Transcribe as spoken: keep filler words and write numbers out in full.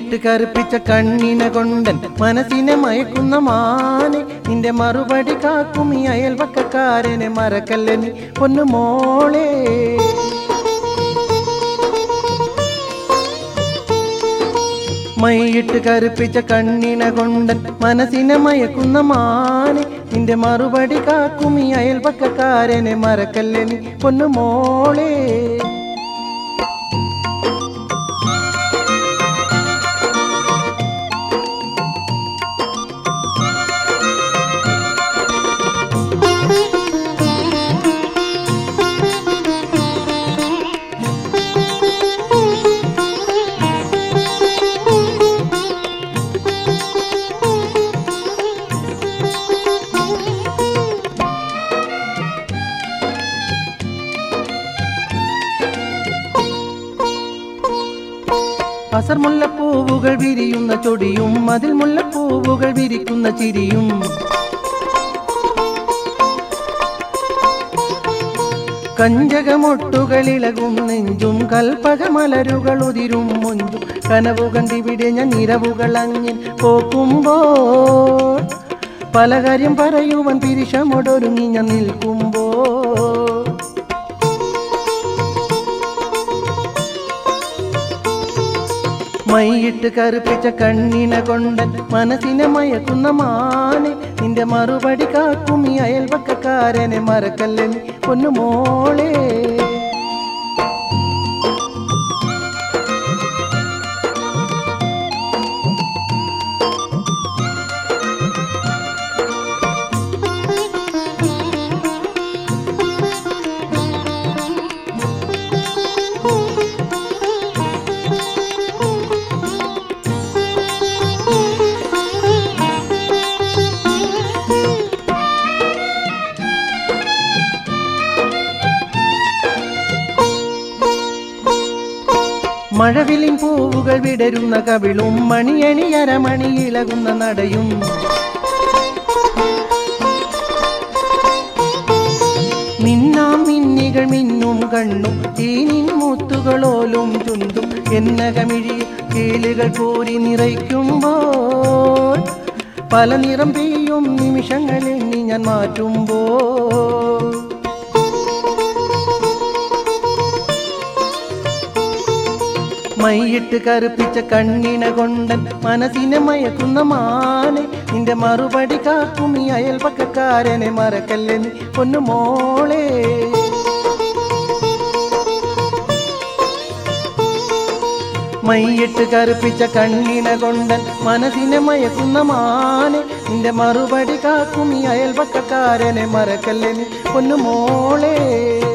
മൈയിട്ട് കറുപ്പിച്ച കണ്ണിന കൊണ്ടൻ മനസ്സിനെ മയക്കുന്ന മാനെ നിന്റെ മറുപടി കാക്കും ഈ അയൽവക്കക്കാരനെ മറക്കല്ല നീ പൊന്നു മോളെ. മൈയിട്ട് കറുപ്പിച്ച കണ്ണിന കൊണ്ടൻ മനസ്സിനെ മയക്കുന്ന മാനെ നിന്റെ മറുപടി കാക്കും ഈ അയൽവക്കക്കാരനെ മറക്കല്ല നീ പൊന്നു മോളെ. അസർ മുല്ലപ്പൂവുകൾ വിരിയുന്ന ചൊടിയും അതിൽ മുല്ലപ്പൂവുകൾ വിരിക്കുന്ന ചിരിയും കഞ്ചകമൊട്ടുകളിളകും നെഞ്ചും കൽപ്പകമലരുകൾ ഉതിരും മൊഞ്ചും കനവു കണ്ടിവിടെ ഞാൻ നിരവുകൾ അങ്ങിൽ പോക്കുമ്പോൾ പല കാര്യം പറയുവാൻ പിരിശമൊടൊരുങ്ങി ഞാൻ നിൽക്കുമ്പോൾ മൈയിട്ട് കറുപ്പിച്ച കണ്ണിന കൊണ്ടൻ മനസ്സിനെ മയക്കുന്ന മാനെ നിന്റെ മറുപടി കാക്കും ഈ അയൽവക്കക്കാരനെ മറക്കല്ല നീ പൊന്നു മോളെ. മഴവിലിൻ പൂവുകൾ വിടരുന്ന കവിളും മണിയണിയരമണി ഇളകുന്ന നടയും മിന്നാം മിന്നികൾ മിന്നും കണ്ണും തീനിൻ മുത്തുകളോലും ചുണ്ടും എന്നകമിഴി കേളുകൾ കോരി നിറയ്ക്കുമ്പോൾ പല നിറം പെയ്യും നിമിഷങ്ങളിൽ നീ ഞാൻ മാറ്റുമ്പോൾ മൈയിട്ട് കറുപ്പിച്ച കണ്ണിന കൊണ്ടൻ മനസ്സിനെ മയക്കുന്ന മാനെ നിന്റെ മറുപടി കാക്കും ഈ അയൽവക്കക്കാരനെ മറക്കല്ല നീ പൊന്നു മോളെ. മൈയിട്ട് കറുപ്പിച്ച കണ്ണിന കൊണ്ടൻ മനസ്സിനെ മയക്കുന്ന മാനെ നിന്റെ മറുപടി കാക്കും ഈ അയൽവക്കക്കാരനെ മറക്കല്ല നീ പൊന്നു മോളെ.